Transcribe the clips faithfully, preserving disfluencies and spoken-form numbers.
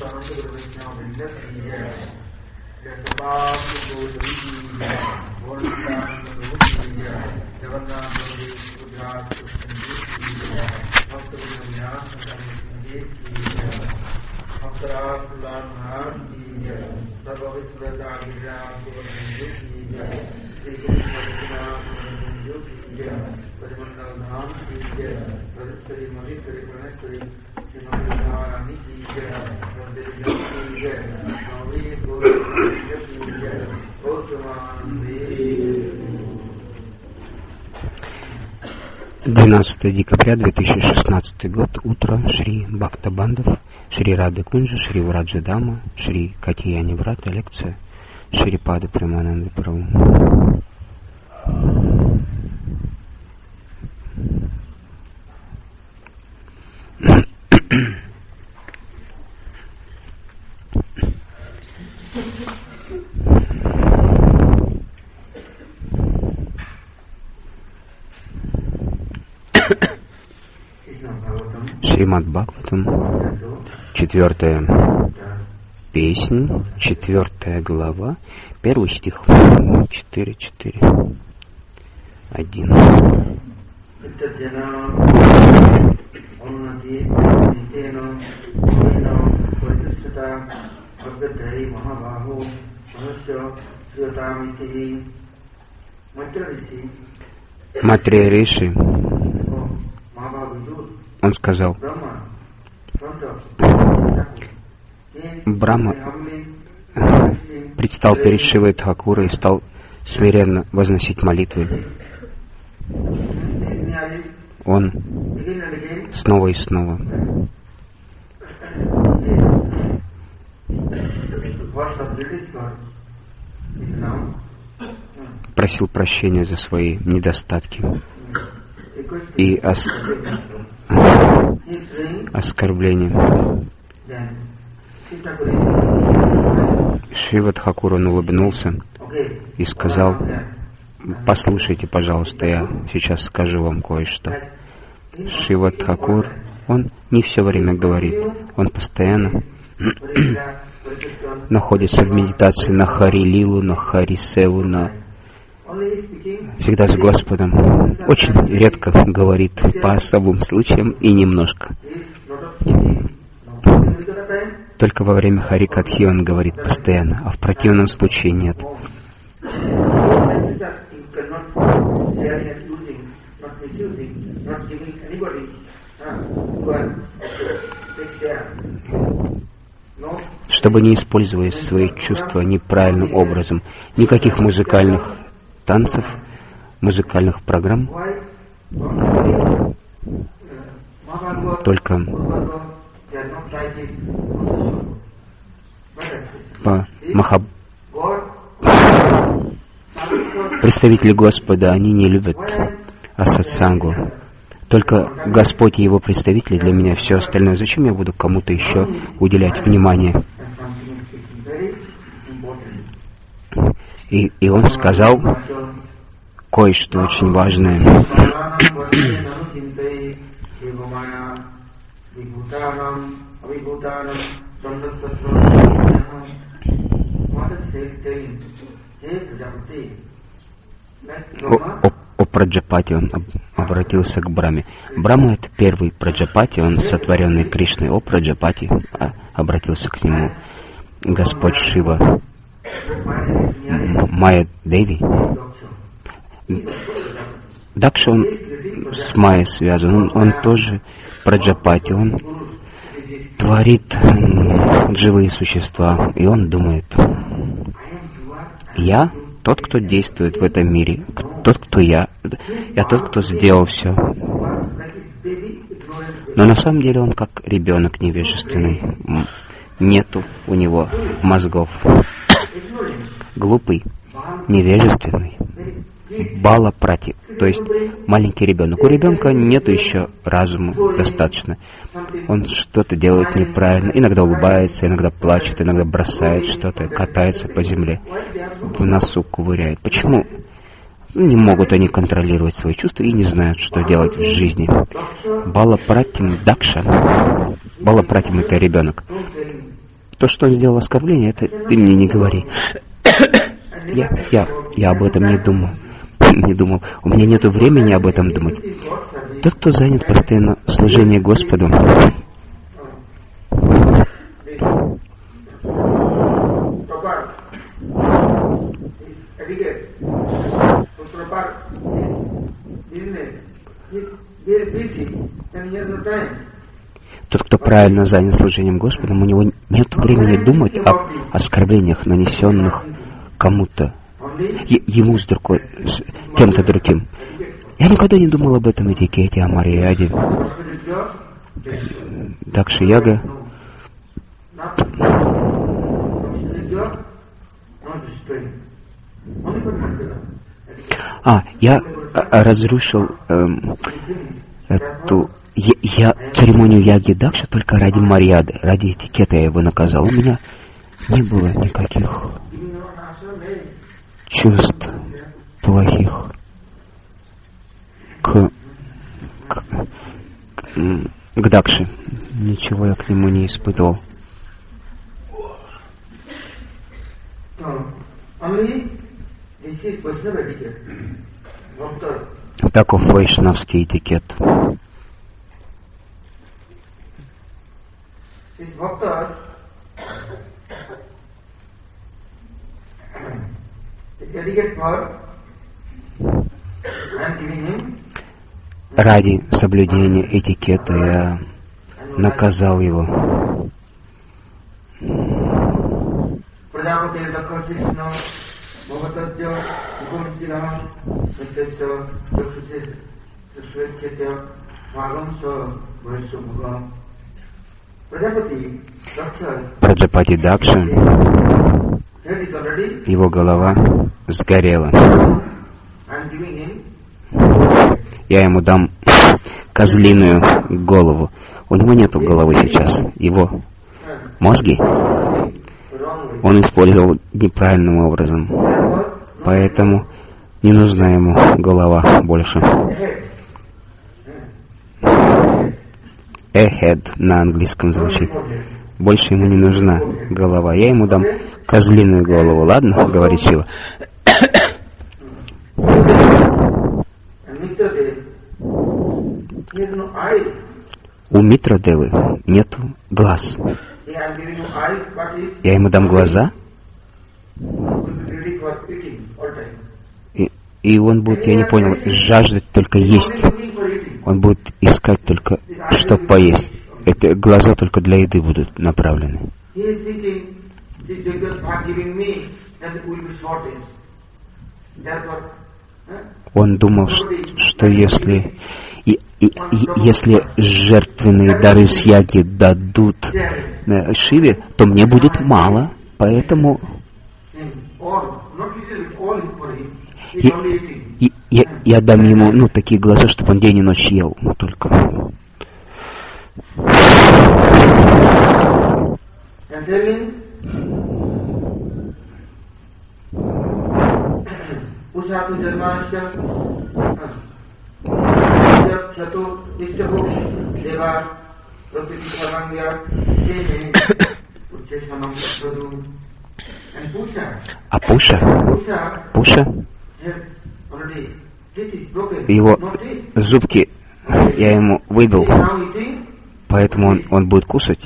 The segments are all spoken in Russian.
двенадцатое декабря две тысячи шестнадцатый год, утро, Шри Бхактабандов, Шри Радха Кунджа, Шри Враджа Дама, Шри Катияни Врата, лекция Шри Пада Премананды Прабху. Шримад Бхагаватам, четвертая песнь, четвертая глава, первый стих, четыре, четыре, один. Матрея Риши, он сказал, Брахма предстал перед Шивой Тхакурой и стал смиренно возносить молитвы. Он снова и снова просил прощения за свои недостатки и ос... оскорбления. Шива Тхакур, он улыбнулся и сказал: послушайте, пожалуйста, я сейчас скажу вам кое-что. Шива Тхакур, он не все время говорит, он постоянно находится в медитации на Хари-лилу, на Хари-севу, на всегда с Господом. Очень редко говорит по особым случаям и немножко. Только во время Хари-катхи он говорит постоянно, а в противном случае нет. Чтобы не использовать свои чувства неправильным образом, никаких музыкальных танцев, музыкальных программ, только по Махаб... представители Господа, они не любят асатсангу. Только Господь и Его представители для меня, все остальное. Зачем я буду кому-то еще уделять внимание? И, и он сказал кое-что очень важное. О, о, о Праджапати, он об, обратился к Брахме. Брахма — это первый Праджапати, он сотворенный Кришной. О Праджапати, а, обратился к нему Господь Шива. Майя Деви. Дакша, он с Майей связан, он, он тоже Праджапати, он творит живые существа, и он думает: я тот, кто действует в этом мире, тот, кто я, я тот, кто сделал все. Но на самом деле он как ребенок невежественный, нету у него мозгов, глупый, невежественный, бала прати, то есть маленький ребенок. У ребенка нету еще разума достаточно. Он что-то делает неправильно, иногда улыбается, иногда плачет, иногда бросает что-то, катается по земле, в носу ковыряет. Почему? Не могут они контролировать свои чувства и не знают, что делать в жизни. Бала пратим Дакша. Бала пратим — это ребенок. То, что он сделал оскорбление, это ты мне не говори. Я, я, я об этом не думал. Не думал. У меня нет времени об этом думать. Тот, кто занят постоянно в служении Господу, тот, кто правильно занят служением Господом, у него нет времени думать об оскорблениях, нанесенных кому-то, е- ему с другой, с кем-то другим. Я никогда не думал об этом этикете, о Марияде, Дакши Яга. А, я а, разрушил эм, эту я, я церемонию Яги Дакши только ради Марияды, ради этикета я его наказал. У меня не было никаких чувств плохих к, к, к, к Дакши. Ничего я к нему не испытывал. Таков вайшнавский этикет. Ради соблюдения этикета я наказал его. Праджапати Дакша, его голова сгорела. Я ему дам козлиную голову. У него нету головы сейчас. Его мозги он использовал неправильным образом. Поэтому не нужна ему голова больше. A head на английском звучит. Больше ему не нужна голова. Я ему дам козлиную голову, ладно? Говорит Шива. У Митрадевы нет глаз. Я ему дам глаза, и, и он будет, я не понял, жаждать только есть. Он будет искать только, что поесть. Эти глаза только для еды будут направлены. Он думал, что если, и, и, и, если жертвенные дары с яги дадут Шиве, то мне будет мало, поэтому я, я, я дам ему ну, такие глаза, чтобы он день и ночь ел только. А Пуша, Пуша, его зубки я ему выбил, поэтому он, он будет кушать,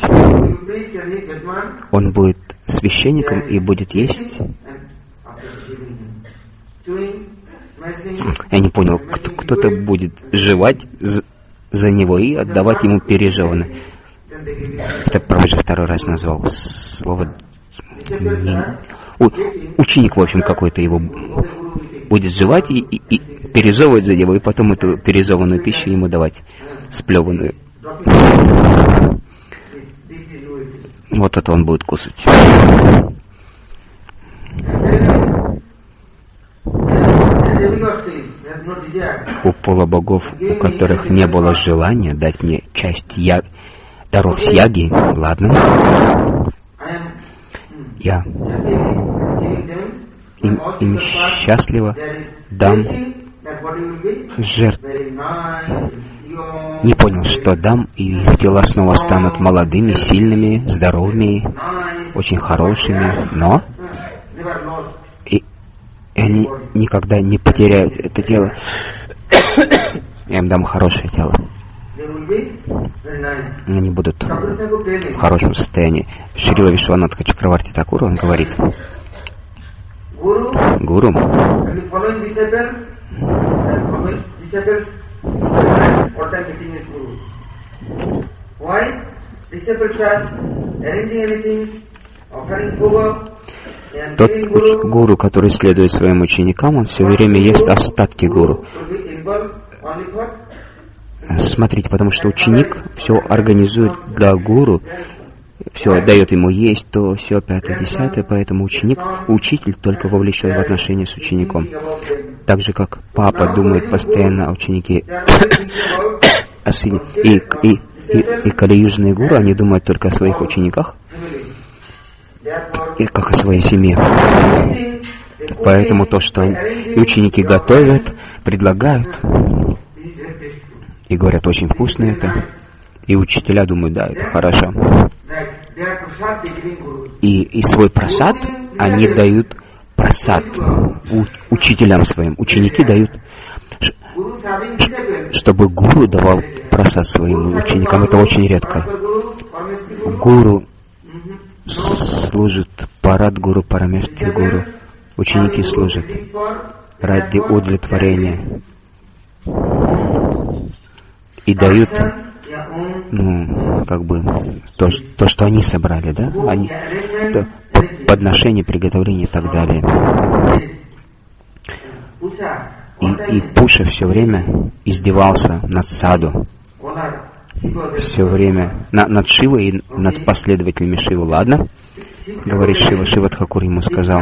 он будет священником и будет есть. Я не понял, кто, кто-то будет жевать за, за него и отдавать ему пережеванное. Это правда же второй раз назвал слово. Не, у, ученик, в общем, какой-то его будет жевать и, и, и пережевывать за него, и потом эту пережеванную пищу ему давать, сплеванную. Вот это он будет кусать. У полубогов, у которых не было желания дать мне часть я... даров с яги, ладно, я им, им счастливо дам жертв. не понял, что дам, и их тела снова станут молодыми, сильными, здоровыми, очень хорошими, но и, и они никогда не потеряют это тело. Я им дам хорошее тело. Они будут в хорошем состоянии. Шрила Вишванатха Чакраварти Такур, он говорит, гуру, тот уч- гуру, который следует своим ученикам, он все время ест остатки гуру. Смотрите, потому что ученик все организует для гуру, все дает ему есть, то все пятое, десятое, поэтому ученик, учитель только вовлечен в отношения с учеником. Так же, как папа думает постоянно о ученике, о сыне. И, и, и, и кали-южные гуру, они думают только о своих учениках, и как о своей семье. Поэтому то, что и ученики готовят, предлагают, и говорят, очень вкусно это. И учителя думают, да, это хорошо. И, и свой прасад они дают прасад у, учителям своим. Ученики дают, чтобы гуру давал прасад своим ученикам. Это очень редко. Гуру служит парад гуру, парамешти гуру. Ученики служат ради удовлетворения. И дают, ну, как бы, то, то что они собрали, да? Они, то, подношение, приготовление и так далее. И, и Пуша все время издевался над Саду. Все время на, над Шивой и над последователями Шивы. Ладно, говорит Шива, Шива Тхакур ему сказал,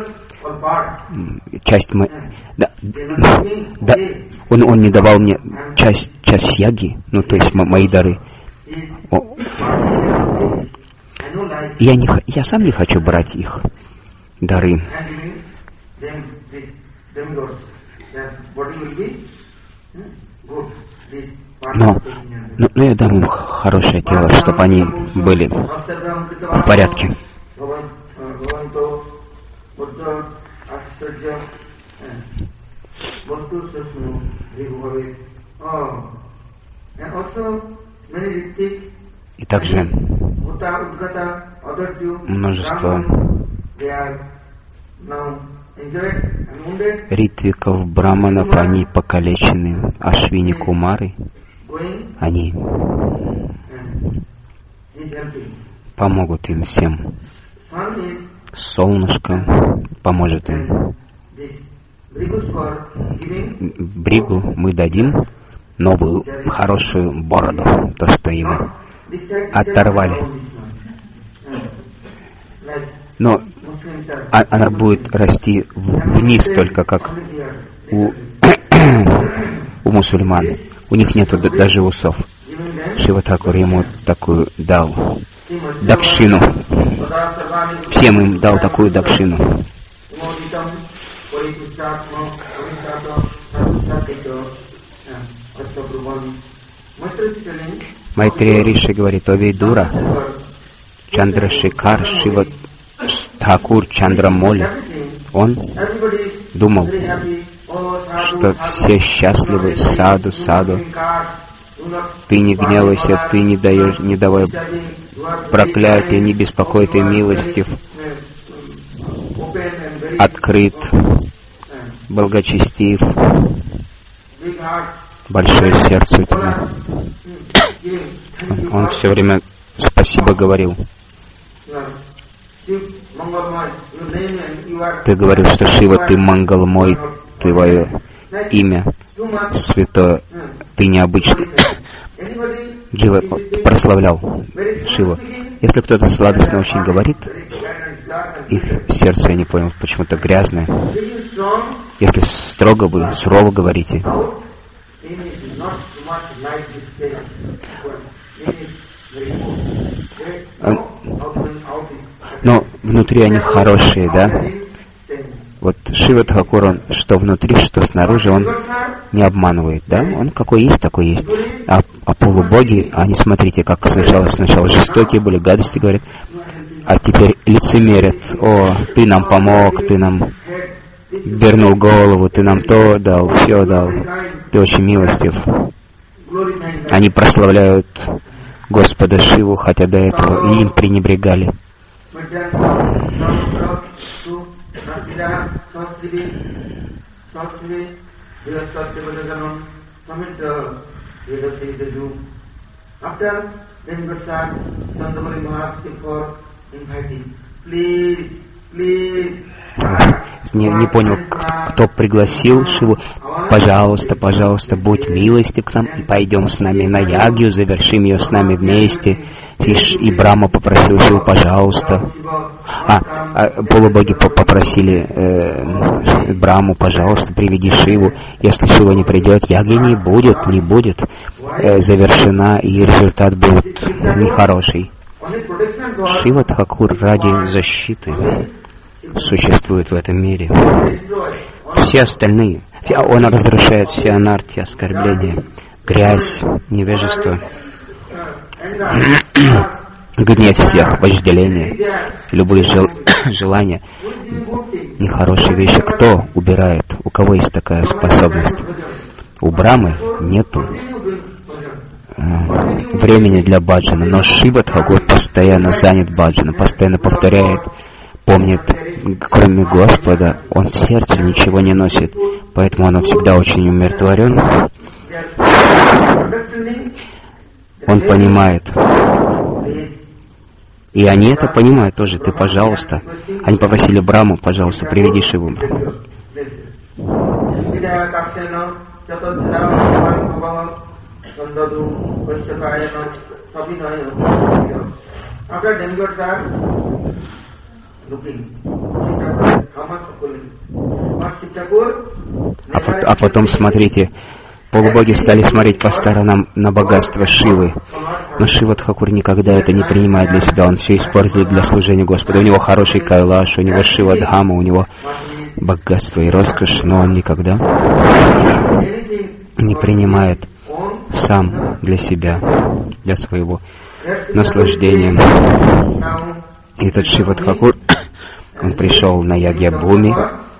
часть мы, да, да, он, он не давал мне часть, часть яги, ну то есть мо- мои дары. О, я, не, я сам не хочу брать их дары. Но, но, но я дам им хорошее тело, чтобы они были в порядке. И также множество ритвиков, браманов, они покалечены. Ашвини Кумары, они помогут им всем. Солнышко поможет им. Бригу мы дадим новую, хорошую бороду, то, что ему оторвали. Но она будет расти вниз только, как у, у мусульман. У них нету даже усов. Шива Тхакур ему такую дал дакшину. Всем им дал такую дакшину. Майтрея Риши говорит, о Вейдура, Чандрашикар, Шива Тхакур Чандрамоли, он думал, что все счастливы, саду, саду. Ты не гневайся, ты не даешь, не давай проклятия, не беспокой, ты милостив, открыт, благочестив, большое сердце у тебя. Он, он все время спасибо говорил. Ты говорил, что Шива, ты мангал мой, твое имя святое, ты необычный. Джива прославлял Шиву. Если кто-то сладостно очень говорит, их сердце, я не понял, почему-то грязное. Если строго вы, сурово говорите, но внутри они хорошие, да? Вот Шива Тхакур, он что внутри, что снаружи, он не обманывает, да? Он какой есть, такой есть. А, а полубоги, они, смотрите, как сначала, сначала жестокие были, гадости говорят, а теперь лицемерят. О, ты нам помог, ты нам вернул голову, ты нам то дал, все дал. Ты очень милостив. Они прославляют Господа Шиву, хотя до этого и им пренебрегали. Не, не понял, кто пригласил Шиву. Пожалуйста, пожалуйста, будь милостив к нам и пойдем с нами на ягью, завершим ее с нами вместе. И, и Брахма попросил Шиву, пожалуйста. А, а полубоги попросили э, Брахму, пожалуйста, приведи Шиву. Если Шива не придет, ягья не будет, не будет э, завершена, и результат будет нехороший. Шива Тхакур ради защиты существует в этом мире. Все остальные, он разрушает все анархи, оскорбления, грязь, невежество, гнев всех, вожделение, любые жел... желания, нехорошие вещи. Кто убирает? У кого есть такая способность? У Брамы нету времени для баджана, но Шива Тхакур постоянно занят баджаном, постоянно повторяет, помнит, кроме Господа, он в сердце ничего не носит, поэтому он всегда очень умиротворен. Он понимает. И они это понимают тоже. Ты, пожалуйста. Они попросили Браму, пожалуйста, приведи Шиву. А потом, смотрите, полубоги стали смотреть по сторонам на богатство Шивы. Но Шива Тхакур никогда это не принимает для себя. Он все использует для служения Господу. У него хороший кайлаш, у него Шива Дхама, у него богатство и роскошь, но он никогда не принимает сам для себя, для своего наслаждения. И этот Шива Тхакур, он пришел на Ягья-бхуми.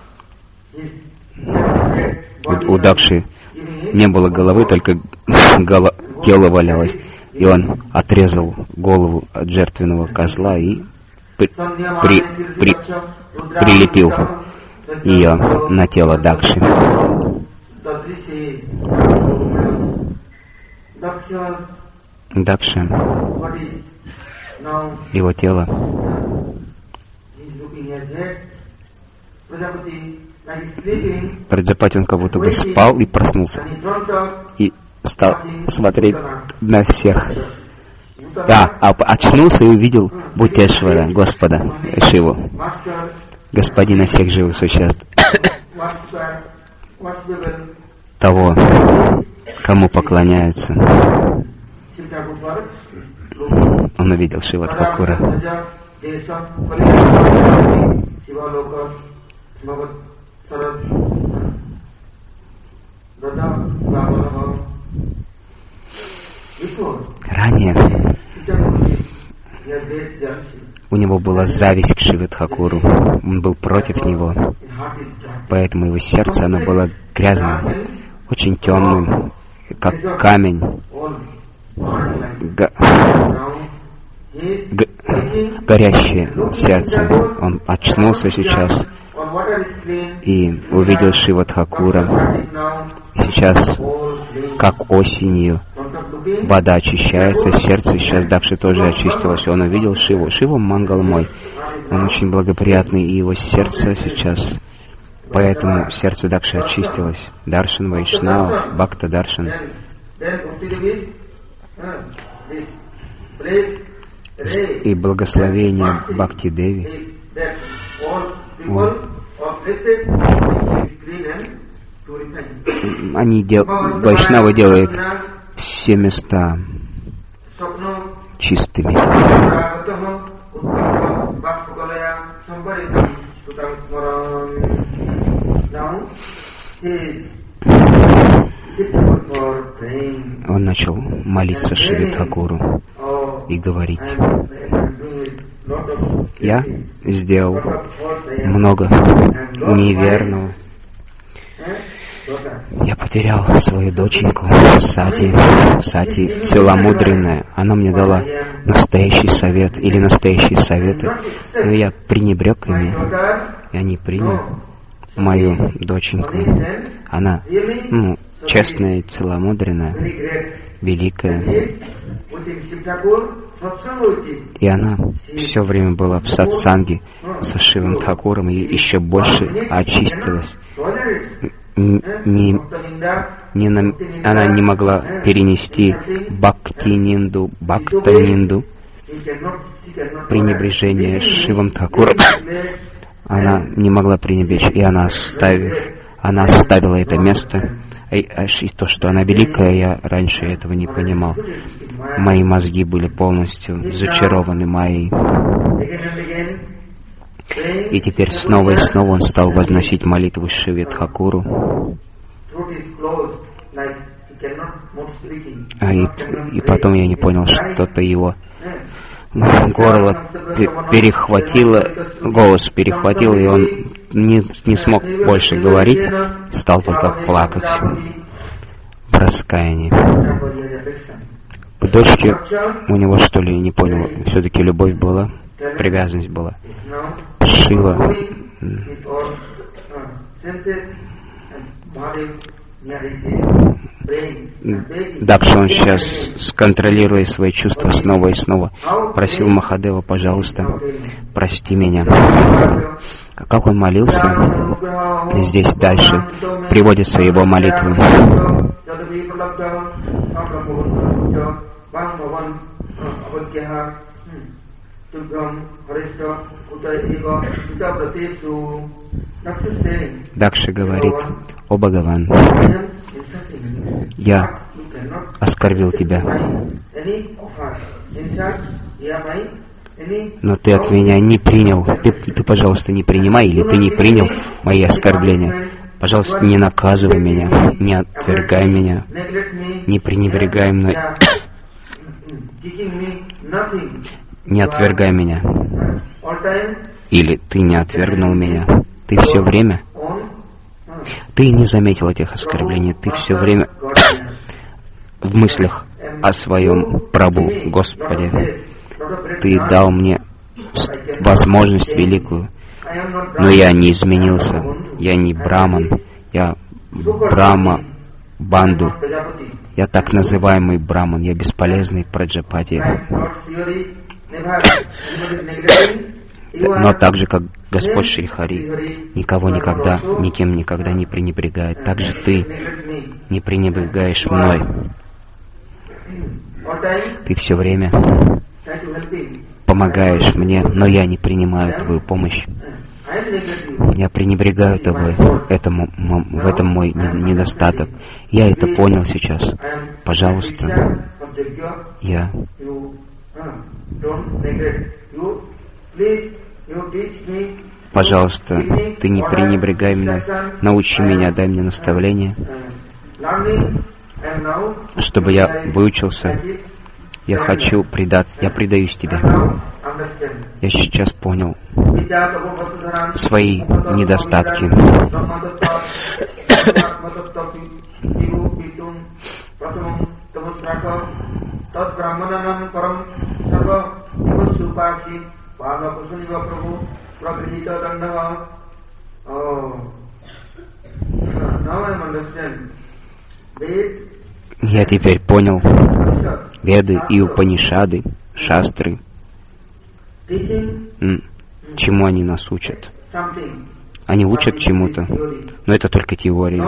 У, у Дакши не было головы, только голо, тело валялось. И он отрезал голову от жертвенного козла и при, при, при, прилепил ее на тело Дакши. Дакша, его тело, Праджапати, он как будто бы спал и проснулся и стал смотреть на всех. А, а очнулся и увидел Бхутешвара, Господа Шиву, господина всех живых существ, того, кому поклоняются. Он увидел Шива Тхакура. Ранее у него была зависть к Шиве Тхакуру. Он был против него. Поэтому его сердце, оно было грязным, очень темным, как камень. Го... Го... горящее сердце. Он очнулся сейчас и увидел Шива Тхакура. Сейчас, как осенью, вода очищается, сердце сейчас Дакши тоже очистилось. Он увидел Шиву. Шива Мангал мой. Он очень благоприятный, и его сердце сейчас... Поэтому сердце Дакши очистилось. Даршан Вайшнав, Бхакта Даршан. И благословение Бхакти Деви. Они дел... Вайшнавы делают все места чистыми. Он начал молиться Шиве Тхакуру и говорить: я сделал много неверного. Я потерял свою доченьку Сати. Сати целомудренная. Она мне дала настоящий совет или настоящие советы, но я пренебрег ими. Я не принял мою доченьку. Она, ну, честная, целомудренная, великая. И она все время была в сатсанге со Шивом Тхакуром и еще больше очистилась. Не, не на, она не могла перенести бхакти-нинду, бхакта-нинду, пренебрежение Шивом Тхакуром. Она не могла пренебречь, и она, оставив, она оставила это место. И, и то, что она великая, я раньше этого не понимал. Мои мозги были полностью зачарованы Майей. И теперь снова и снова он стал возносить молитву Шиве Тхакуру. А и, и потом я не понял, что-то его горло перехватило, голос перехватил, и он не, не смог больше говорить, стал только плакать в раскаянии. К дочке у него, что ли, не понял, все-таки любовь была, привязанность была. Шива. Дакша, он сейчас, сконтролируя свои чувства снова и снова, просил Махадева: пожалуйста, прости меня. Как он молился, здесь дальше приводятся его молитвы. Дакша говорит: о Бхагаван, я оскорбил тебя, но ты от меня не принял. Ты, ты, пожалуйста, не принимай, или ты не принял мои оскорбления. Пожалуйста, не наказывай меня, не отвергай меня, не пренебрегай мной, не отвергай меня. Или ты не отвергнул меня. Ты все время, ты не заметил этих оскорблений, ты все время в мыслях о своем Прабху, Господе. Ты дал мне возможность великую, но я не изменился. Я не браман, я брама банду. Я так называемый браман, я бесполезный праджапати. Но так же, как Господь Шри Хари никого никогда, никем никогда не пренебрегает, так же ты не пренебрегаешь мной. Ты все время помогаешь мне, но я не принимаю твою помощь. Я пренебрегаю тобой. Этому, в этом мой недостаток. Я это понял сейчас. Пожалуйста, я... Пожалуйста, ты не пренебрегай мной. Научи меня, дай мне наставление, чтобы я выучился. Я хочу предать, я предаюсь тебе. Я сейчас понял свои недостатки. Я теперь понял Веды и Упанишады, Шастры. Чему они нас учат? Они учат чему-то, но это только теория.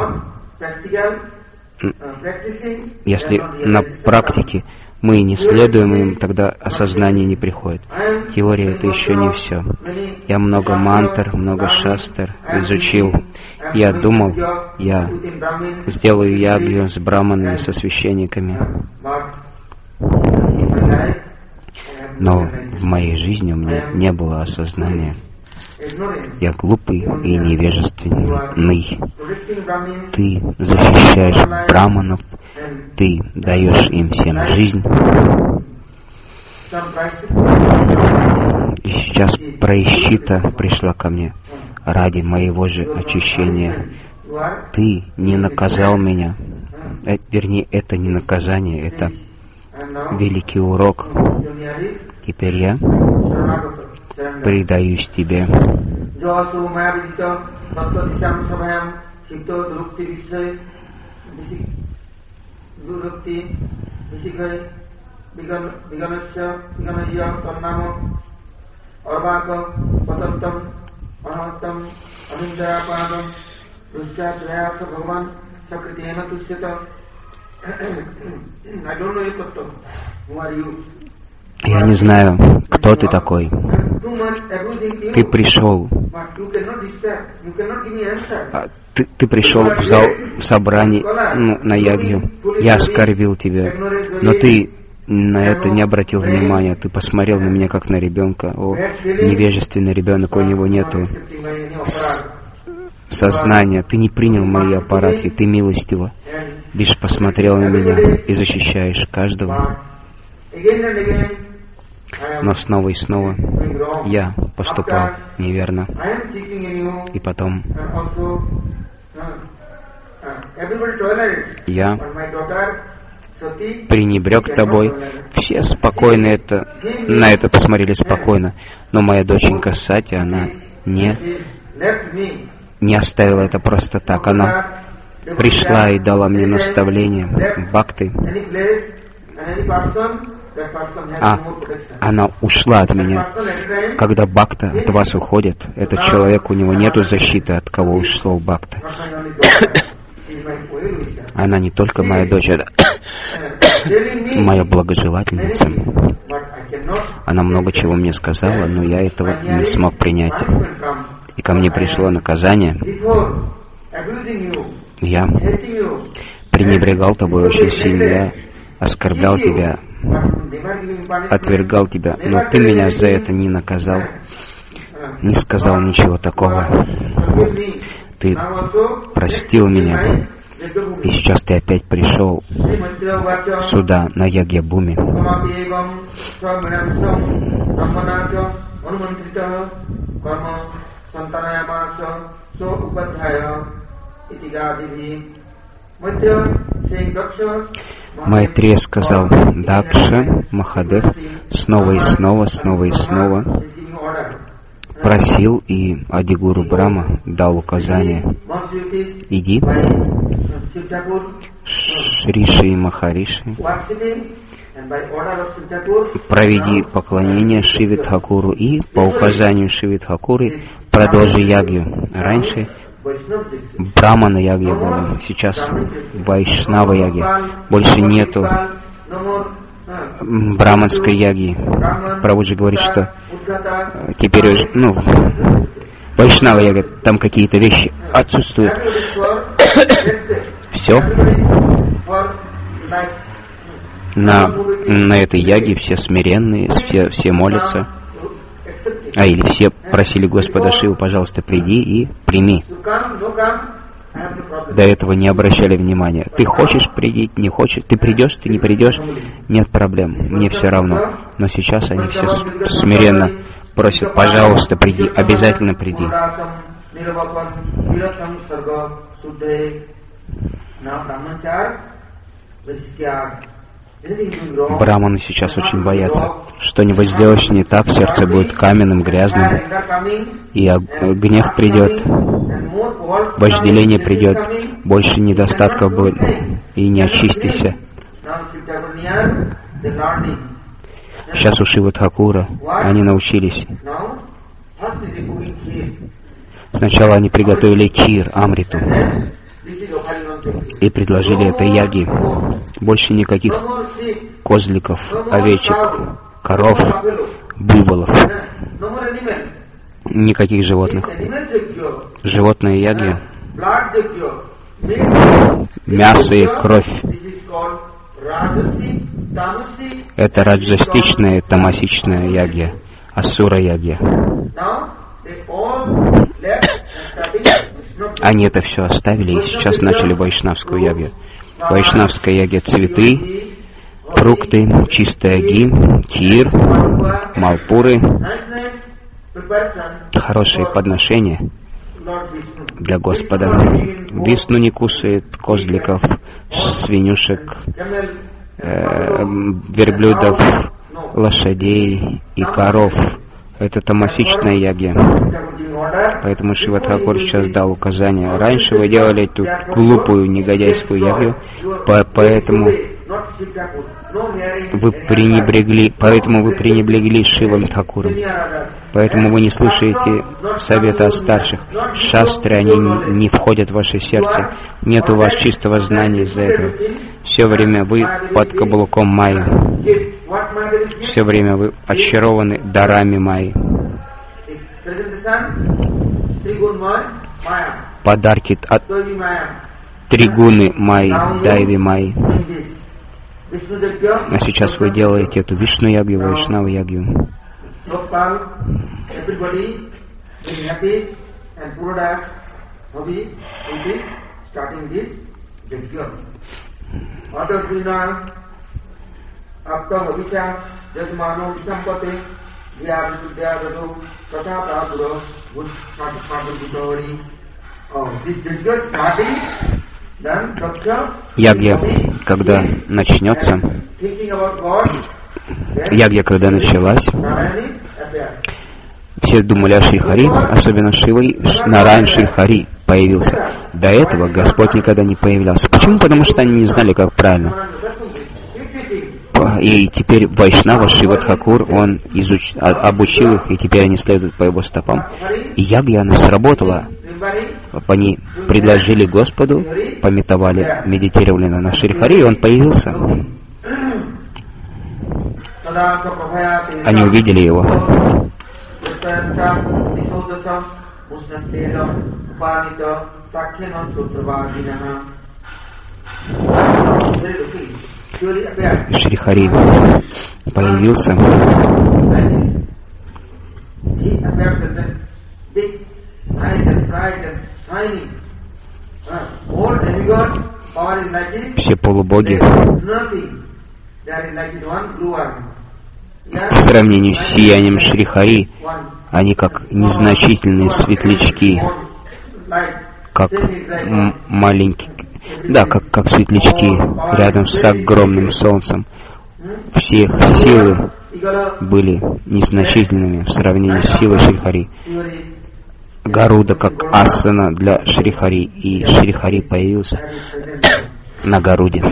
Если на практике мы не следуем им, тогда осознание не приходит. Теория — это еще не все. Я много мантр, много шастр изучил. Я думал, я сделаю ягью с браманами, со священниками. Но в моей жизни у меня не было осознания. Я глупый и невежественный. Ты защищаешь браманов, ты даешь им всем жизнь. И сейчас прайшчита пришла ко мне ради моего же очищения. Ты не наказал меня. Э, вернее, это не наказание, это великий урок. Теперь я предаюсь тебе. Я не знаю, кто ты такой. Ты пришел. Ты, ты пришел в зал в собрание, ну, на ягью. Я оскорбил тебя, но ты на это не обратил внимания. Ты посмотрел на меня как на ребенка. О, невежественный ребенок, у него нету сознания. Ты не принял мои аппараты, ты милостиво лишь посмотрел на меня и защищаешь каждого. Но снова и снова я поступал неверно. И потом я пренебрег тобой. Все спокойно это, на это посмотрели спокойно. Но моя доченька Сати, она не, не оставила это просто так. Она пришла и дала мне наставление. Бхакти. А она ушла от меня. Когда бхакта от вас уходит, этот человек, у него нету защиты, от кого ушел бхакта. Она не только моя дочь, это моя благожелательница. Она много чего мне сказала, но я этого не смог принять. И ко мне пришло наказание. Я пренебрегал тобой очень сильно, я оскорблял тебя, отвергал тебя, но ты меня за это не наказал, не сказал ничего такого. Ты простил меня, и сейчас ты опять пришел сюда, на Ягья-бхуми. Майтрея сказал: Дакша Махадев снова и снова, снова и снова просил, и Адигуру Брахма дал указание: иди, Шриши и Махариши, проведи поклонение Шиве Тхакуру и по указанию Шиве Тхакуры продолжи ягью. Раньше Брамана ягья была, сейчас Вайшнава ягья. Больше нету браманской ягьи. Прабхуджи говорит, что теперь уже, ну, Вайшнава ягья, там какие-то вещи отсутствуют. Все. На, на этой яге все смиренные, все, все молятся. А, или все просили Господа Шиву: пожалуйста, приди и прими. До этого не обращали внимания. Ты хочешь прийти, не хочешь, ты придешь, ты не придешь, нет проблем, мне все равно. Но сейчас они все смиренно просят: пожалуйста, приди, обязательно приди. Браманы сейчас очень боятся. Что-нибудь сделаешь не так, сердце будет каменным, грязным, и гнев придет, вожделение придет, больше недостатков будет, и не очистишься. Сейчас у Шивы Тхакура они научились. Сначала они приготовили кир, амриту, и предложили это яги. Больше никаких козликов, овечек, коров, буйволов, никаких животных. Животные яги, мясо и кровь. Это раджастичная, тамасичная ягья, асура ягья. Они это все оставили и сейчас начали вайшнавскую ягью. Вайшнавская ягья — цветы, фрукты, чистая ги, кир, малпуры, хорошие подношения для Господа. Вишну не кушает козликов, свинюшек, э, верблюдов, лошадей и коров. Это тамасичная ягья. Поэтому Шрила Тхакур сейчас дал указание. Раньше вы делали эту глупую негодяйскую ягью, по поэтому вы пренебрегли, поэтому вы пренебрегли Шривой Тхакуром. Поэтому вы не слушаете совета старших. Шастры, они не входят в ваше сердце. Нет у вас чистого знания из-за этого. Все время вы под каблуком Майи. Все время вы очарованы дарами Майи. Подарки от Тригуны Майи, Дайви Майи. А сейчас вы делаете эту Вишну ягью, Вайшнава ягью. Ягья, когда начнется, ягья, когда началась, все думали о Шри-Хари, особенно Шивой, Нараян Шри-Хари появился. До этого Господь никогда не появлялся. Почему? Потому что они не знали, как правильно. И теперь Вайшнава Шрила Тхакур, он изуч... обучил их, и теперь они следуют по его стопам. И ягья, она сработала. Они предложили Господу, пометовали, медитировали на Шри-Хари, и он появился. Они увидели его. Шри-Хари появился. Все полубоги в сравнении с сиянием Шри-Хари, они как незначительные светлячки, как маленькие, да, как, как светлячки рядом с огромным солнцем. Все их силы были незначительными в сравнении с силой Шри-Хари. Гаруда как асана для Шри-Хари, и Шри-Хари появился на Гаруде.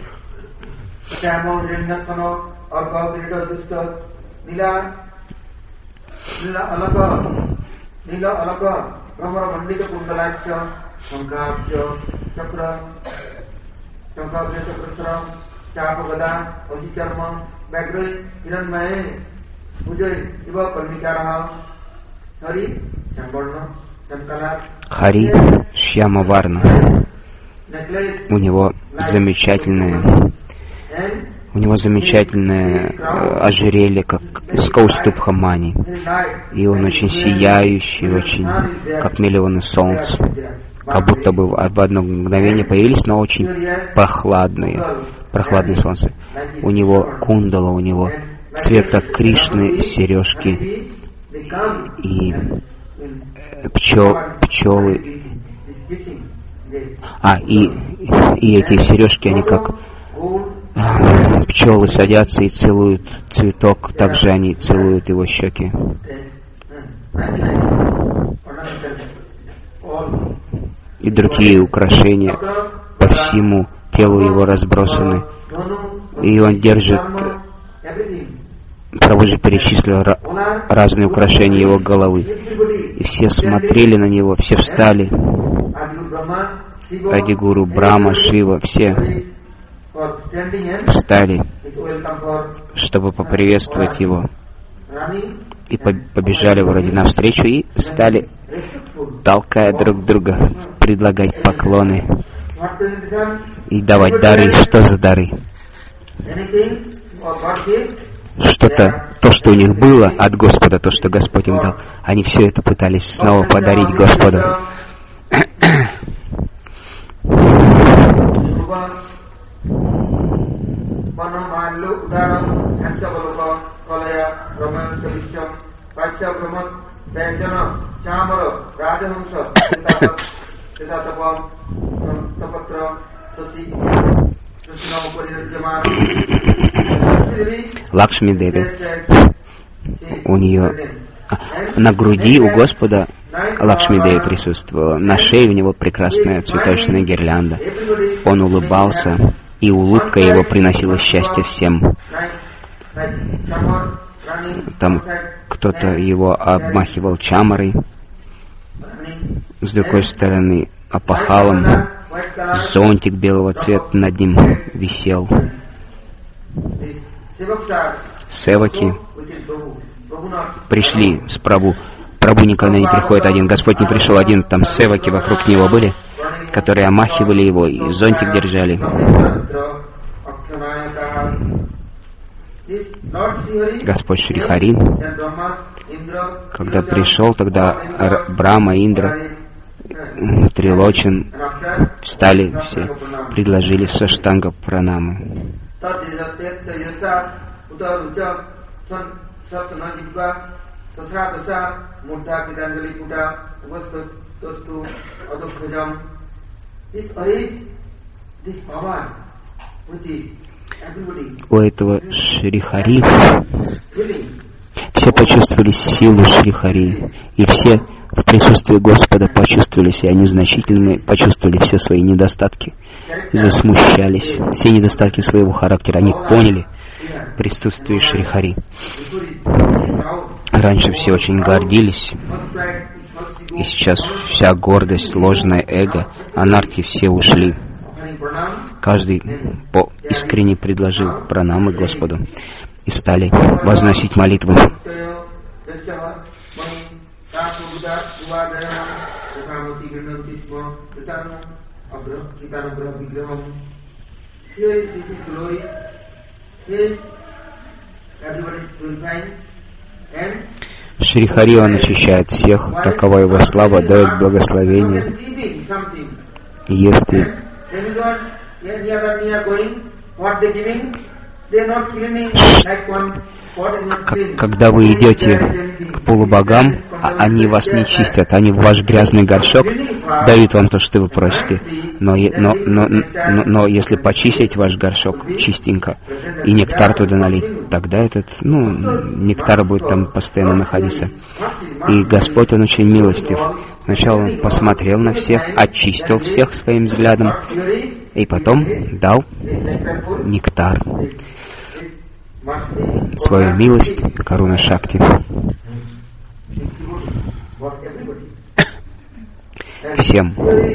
Хари Шьяма Варна. У него замечательное, у него замечательное э, ожерелье, как из Каустубха-мани. И он очень сияющий, очень, как миллионы солнц. Как будто бы в одно мгновение появились, но очень прохладные, прохладные солнца. У него кундала, у него цвета Кришны, сережки и пчел, пчелы. А, и, и эти сережки, они как а, пчелы садятся и целуют цветок, также они целуют его щеки. И другие украшения по всему телу его разбросаны. И он держит, Прабху же перечислил разные украшения его головы. И все смотрели на него, все встали. Адигуру, Брахма, Шива, все встали, чтобы поприветствовать его. И побежали вроде навстречу и стали, толкая друг друга, предлагать поклоны и давать дары. Что за дары? что-то, то, что у них было от Господа, то, что Господь им дал, они все это пытались снова подарить Господу. Лакшми Деви, у нее а, на груди у Господа Лакшми Деви присутствовала, на шее у него прекрасная цветочная гирлянда. Он улыбался, и улыбка его приносила счастье всем. Там кто-то его обмахивал чамарой, с другой стороны опахалом, зонтик белого цвета над ним висел. Севаки пришли с Прабху. Прабху никогда не приходит один, Господь не пришел один, там севаки вокруг него были, которые омахивали его и зонтик держали. Господь Шри Хари, когда пришел, тогда Брахма, Индра, Трилочин встали все, предложили саштанга пранамы. У этого Шри Хари все почувствовали силу Шри Хари, и все в присутствии Господа почувствовали себя незначительными, почувствовали все свои недостатки, засмущались, все недостатки своего характера, они поняли в присутствии Шри Хари. Раньше все очень гордились, и сейчас вся гордость, ложное эго, анархи все ушли. Каждый по искренне предложил пранамы Господу и стали возносить молитвы. Шри Хари, он очищает всех, такова его слава, дает благословение. Если когда вы идете к полубогам, они вас не чистят, они в ваш грязный горшок дают вам то, что вы просите. Но, но, но, но, но если почистить ваш горшок чистенько и нектар туда налить, тогда этот, ну, нектар будет там постоянно находиться. И Господь, Он очень милостив. Сначала Он посмотрел на всех, очистил всех своим взглядом, и потом дал нектар, свою милость, Каруна Шакти. Всем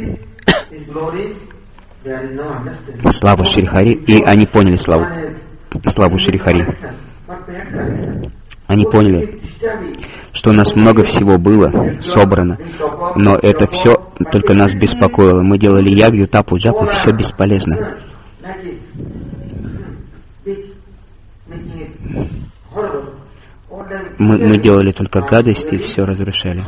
славу Шри Хари, и они поняли славу, славу Шри Хари. Они поняли, что у нас много всего было собрано, но это все только нас беспокоило. Мы делали ягью, тапу, джапу, все бесполезно. Мы, мы делали только гадости и все разрушали.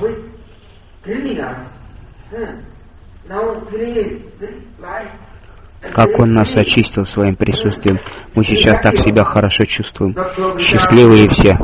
Как Он нас очистил своим присутствием. Мы сейчас так себя хорошо чувствуем. Счастливые все.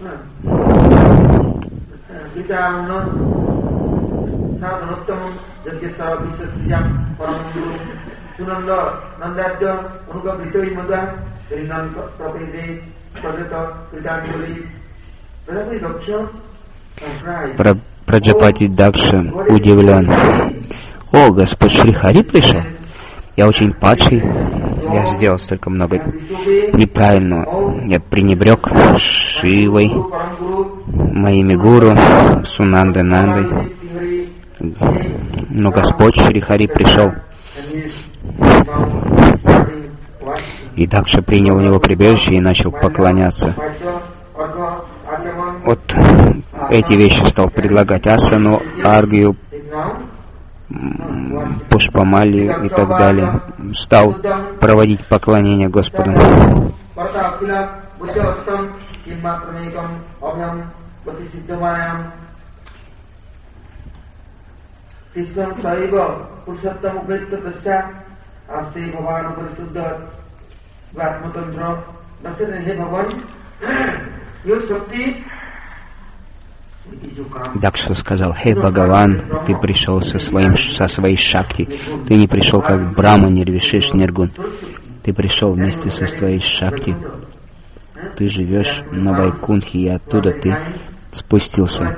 Про Праджапати Дакша удивлен. О, Господь Шри Хари пришел? Я очень падший, я сделал столько много неправильного. Я пренебрег Шивой, моими гуру, Сунандой Нандой. Но Господь Шри Хари пришел. И Дакша принял у него прибежище и начал поклоняться. Вот эти вещи стал предлагать асану, аргию, пушпамали и так далее. Стал проводить поклонение Господу. Дакша сказал: «Хей, Бхагаван, ты пришел со, своим, со своей шакти. Ты не пришел как Брахма, Нирвишеш, Ниргун. Ты пришел вместе со своей шакти. Ты живешь на Вайкунтхе, и оттуда ты спустился.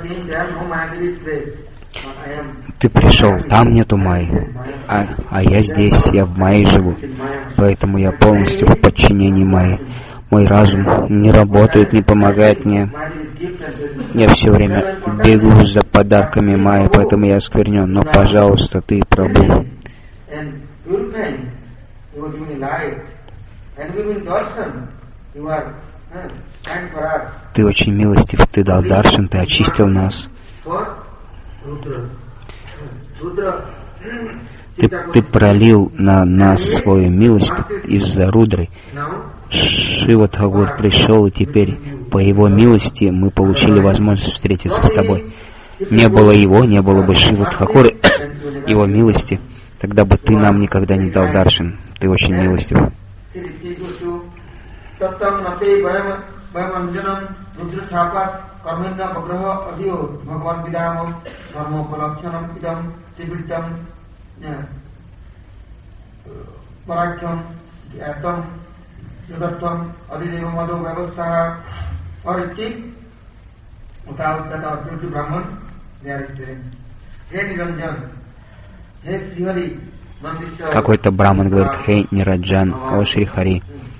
Ты пришел, там нету Майи, а, а я здесь, я в Майе живу. Поэтому я полностью в подчинении Майи. Мой разум не работает, не помогает мне. Я все время бегу за подарками Майи, поэтому я осквернен. Но, пожалуйста, ты, Прабху, ты очень милостив, ты дал даршан, ты очистил нас. Ты, ты пролил на нас свою милость из-за Рудры. Шива Тхакур пришел, и теперь по его милости мы получили возможность встретиться с тобой. Не было его, не было бы Шива Тхакура, его милости, тогда бы ты нам никогда не дал даршан. Ты очень милостив. Какой-то браман говорит: «Хей, Нираджан, о Шри Хари».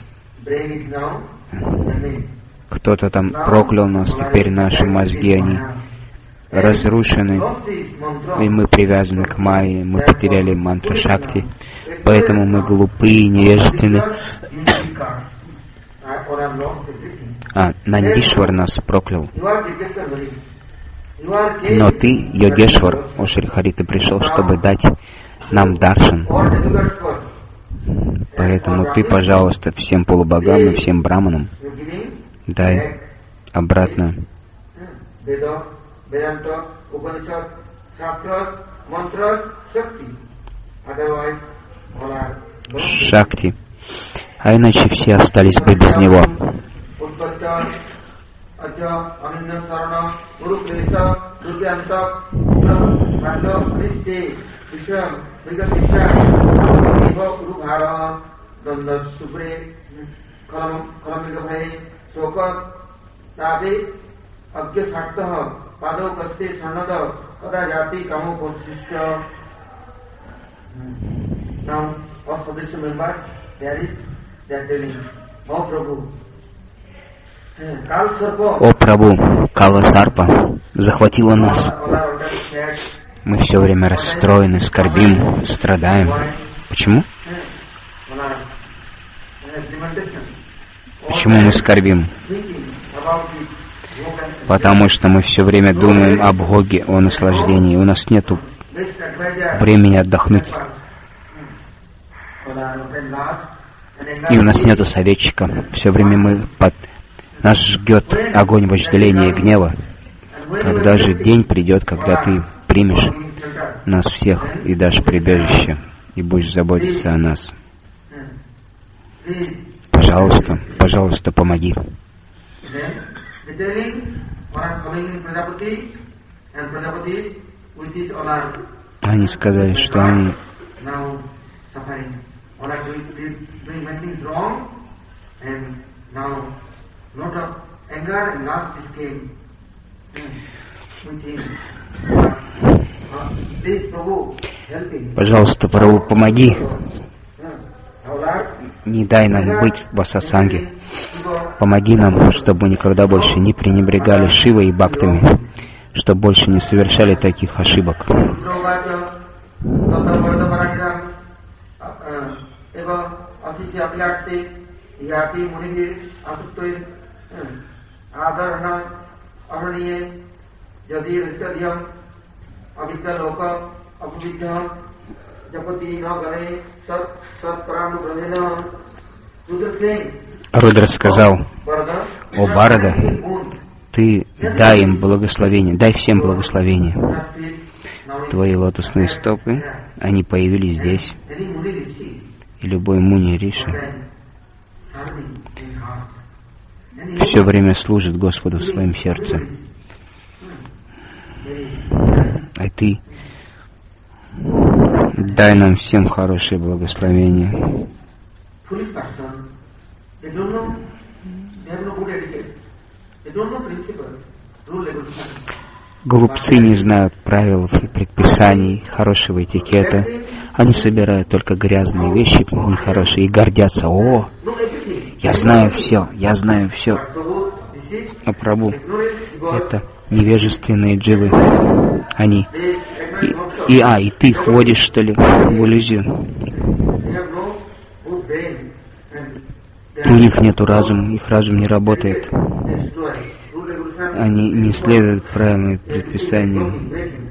Кто-то там проклял нас, теперь наши мозги, они разрушены, и мы привязаны к Майе, мы потеряли мантру Шакти, поэтому мы глупые и невежественны. А, Нандишвар нас проклял. Но ты, Йогешвар, о Шри Хари, ты пришел, чтобы дать нам даршан. Поэтому ты, пожалуйста, всем полубогам и всем браманам дай обратно Шакти, а иначе все остались бы без него. О Прабху, Кала Сарпа захватила нас. Мы все время расстроены, скорбим, страдаем. Почему? Почему мы скорбим? Потому что мы все время думаем об Боге, о наслаждении. У нас нет времени отдохнуть. И у нас нету советчика. Все время мы под... Нас жгет огонь вожделения и гнева. Когда же день придет, когда ты примешь нас всех и дашь прибежище, и будешь заботиться о нас? Пожалуйста, пожалуйста, помоги. Они сказали, что они Пожалуйста, Прабху, помоги. Не дай нам быть в асасанге. Помоги нам, чтобы никогда больше не пренебрегали Шивой и бхактами, чтобы больше не совершали таких ошибок. Рудра сказал: «О Барада, ты дай им благословение, дай всем благословение. Твои лотосные стопы, они появились здесь, и любой муни риши все время служит Господу в своем сердце. А ты дай нам всем хорошее благословение». Глупцы не знают правил и предписаний, хорошего этикета. Они собирают только грязные вещи, нехорошие, и гордятся: «О, я знаю все, я знаю все». А Прабху — это невежественные дживы. Они... И, и, а, и ты их вводишь, что ли, в иллюзию. У них нету разума, их разум не работает. Они не следуют правильным предписаниям.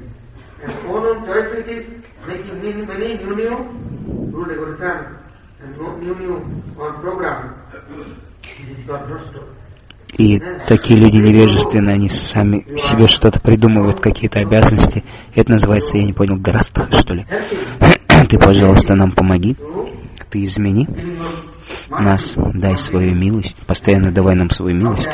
И такие люди невежественные, они сами себе что-то придумывают, какие-то обязанности. Это называется, я не понял, грастха, что ли. Ты, пожалуйста, нам помоги. Ты измени нас, дай свою милость. Постоянно давай нам свою милость,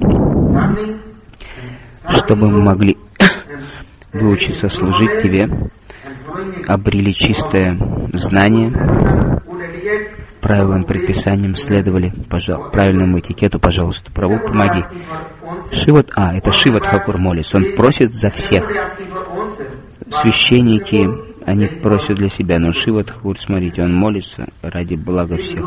чтобы мы могли выучиться служить Тебе, обрели чистое знание, правилам, предписаниям следовали, пожалуйста, правильному этикету, пожалуйста, Прабху, помоги. Шиват, а, это Шива Тхакур молится, он просит за всех. Священники, они просят для себя, но Шива Тхакур, смотрите, он молится ради блага всех.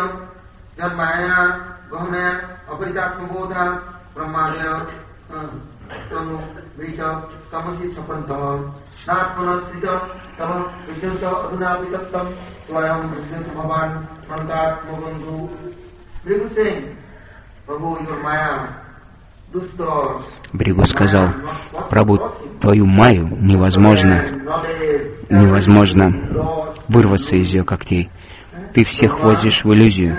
Бригу сказал: «Прабху, твою майю невозможно, невозможно вырваться из ее когтей. Ты всех вводишь в иллюзию.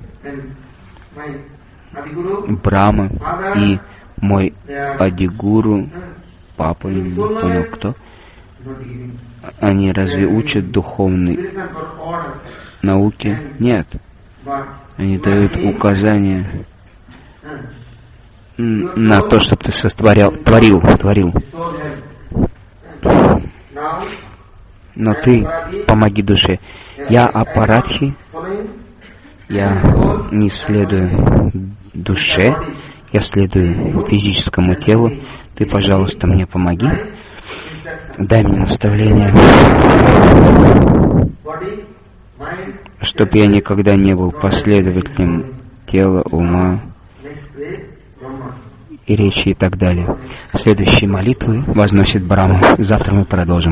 Брахма и мой Адигуру, папа, я не понял кто, они разве учат духовной науке? Нет. Они дают указания на то, чтобы ты сотворял, творил, творил. Но ты помоги душе. Я апаратхи, я не следую душе, я следую физическому телу. Ты, пожалуйста, мне помоги. Дай мне наставление, чтоб я никогда не был последователем тела, ума и речи и так далее». Следующие молитвы возносит Брахма. Завтра мы продолжим.